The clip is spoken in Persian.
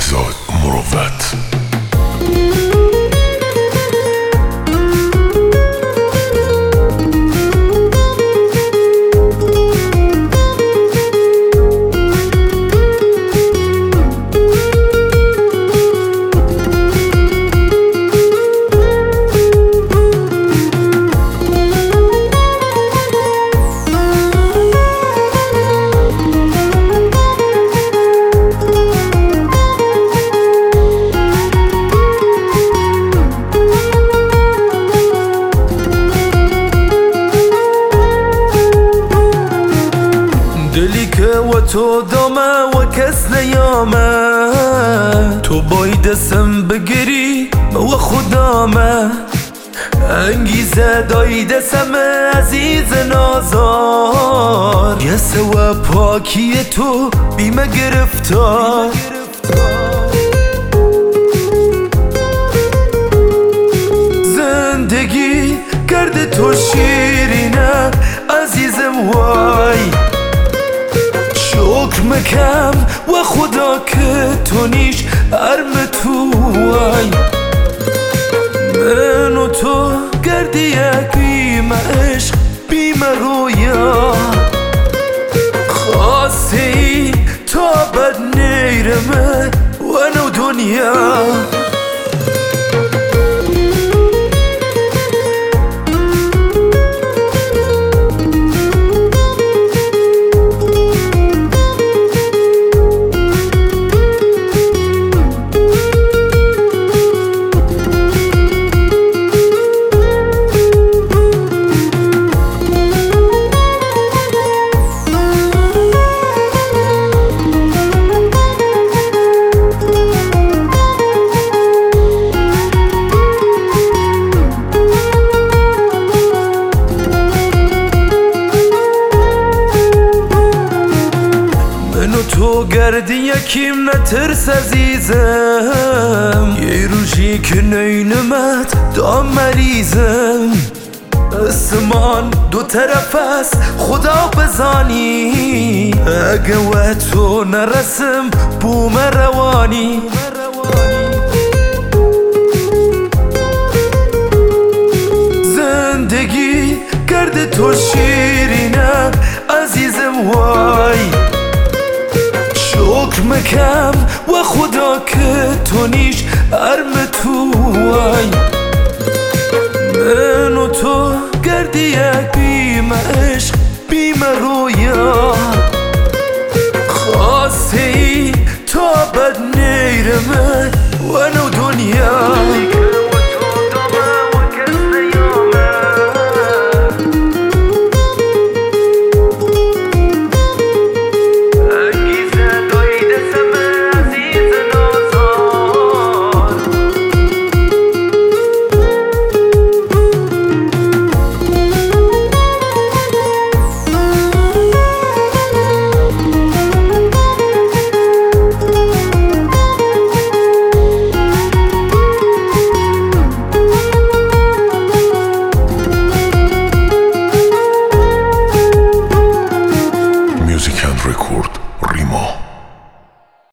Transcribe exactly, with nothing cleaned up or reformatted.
بهزاد مروت. دلی که و تو دامه و کس نیامه، تو باید سم بگیری و خدامه. انگیزه دایده سم عزیز نازار، یسه و پاکی تو بیمه گرفتار. زندگی کرده تو شیرینه عزیزم وای، شکر مکم و خدا که تو نیش ارم تو وای. من و تو گردی یک بیم عشق بیم رویا، خواستی تا بد نیرمه و نو دنیا. تو گردی یکیم نترس عزیزم، یه روشی که نینمت دا مریضم. اسمان دو طرف است خدا بزانی، اگه و تو نرسم بوم روانی. زندگی کرده تو شیرینه عزیزم وای، شکر مکم و خدا که تو نیش ارم تو وای. من و تو گردی یک بیم عشق بیم رویا، خواستی تا بد نیرمه و نو دنیا.